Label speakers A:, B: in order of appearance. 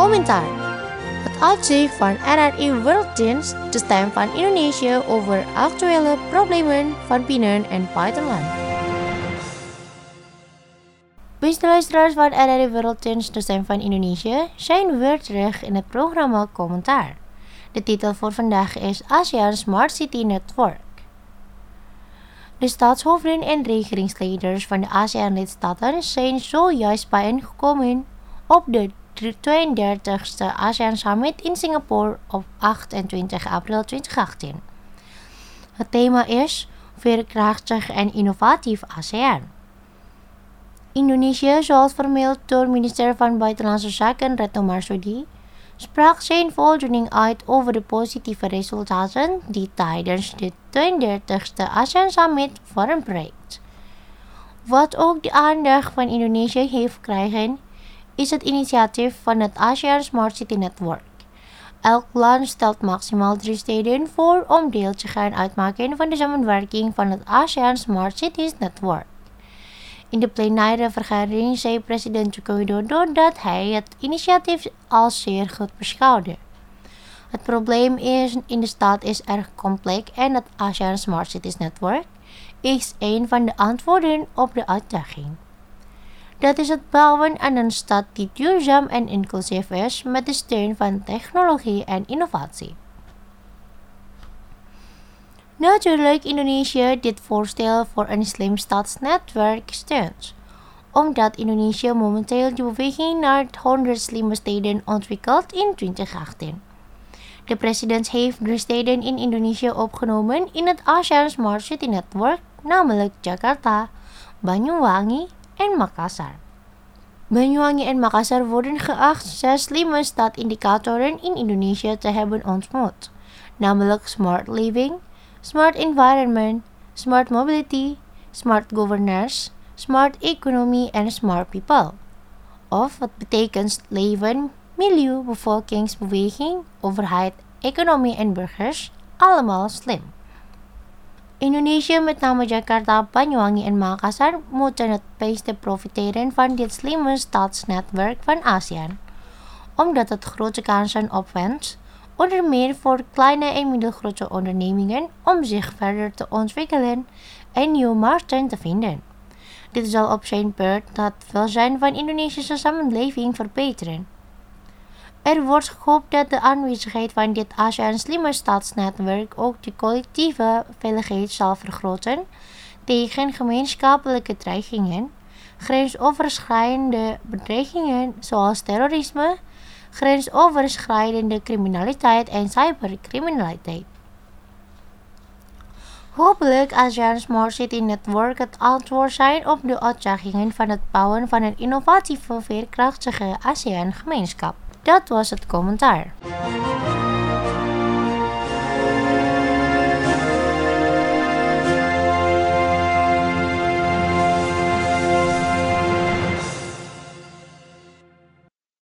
A: Commentaar. Het uitzicht van NRI Werelddienst, de stem van Indonesië over actuele problemen van binnen- en buitenland. Beste luisteraars van NRI Werelddienst, de stem van Indonesië, zijn weer terug in het programma Commentaar. De titel voor vandaag is ASEAN Smart City Network. De staatshoofden en regeringsleiders van de ASEAN-lidstaten zijn zojuist bijeengekomen op de 32e ASEAN Summit in Singapore op 28 april 2018. Het thema is veerkrachtig en innovatief ASEAN. Indonesië, zoals vermeld door minister van Buitenlandse Zaken Retno Marsudi, sprak zijn voldoening uit over de positieve resultaten die tijdens de 32e ASEAN Summit vorm breekt. Wat ook de aandacht van Indonesië heeft gekregen, is het initiatief van het ASEAN Smart City Network. Elk land stelt maximaal 3 steden voor om deel te gaan uitmaken van de samenwerking van het ASEAN Smart Cities Network. In de plenaire vergadering zei president Joko Widodo dat hij het initiatief als zeer goed beschouwde. Het probleem in de stad is erg complex en het ASEAN Smart Cities Network is een van de antwoorden op de uitdaging. Dat is het bouwen aan een stad die duurzaam en inclusief is met de steun van technologie en innovatie. Natuurlijk Indonesië dit voorstel voor een slim stadsnetwerk steunt, omdat Indonesië momenteel de beweging naar 100 slimme steden ontwikkelt in 2018. De president heeft 3 steden in Indonesië opgenomen in het ASEAN Smart City Network, namelijk Jakarta, Banyuwangi en Makassar. Banyuwangi en Makassar worden geacht 6 slimme stadindicatoren in Indonesië te hebben ontmoet, namelijk Smart Living, Smart Environment, Smart Mobility, Smart Governance, Smart Economy en Smart People. Of wat betekent leven, milieu, bevolkingsbeweging, overheid, economie en burgers, allemaal slim. Indonesië, met name Jakarta, Banyuwangi en Makassar, moeten het beste profiteren van dit slimme stadsnetwerk van ASEAN, omdat het grote kansen opwent, onder meer voor kleine en middelgrote ondernemingen om zich verder te ontwikkelen en nieuwe markten te vinden. Dit zal op zijn beurt het welzijn van de Indonesische samenleving verbeteren. Er wordt gehoopt dat de aanwezigheid van dit ASEAN slimme stadsnetwerk ook de collectieve veiligheid zal vergroten tegen gemeenschappelijke dreigingen, grensoverschrijdende bedreigingen zoals terrorisme, grensoverschrijdende criminaliteit en cybercriminaliteit. Hopelijk ASEAN Smart City Network het antwoord zijn op de uitdagingen van het bouwen van een innovatieve, veerkrachtige ASEAN-gemeenschap. Dat was het commentaar.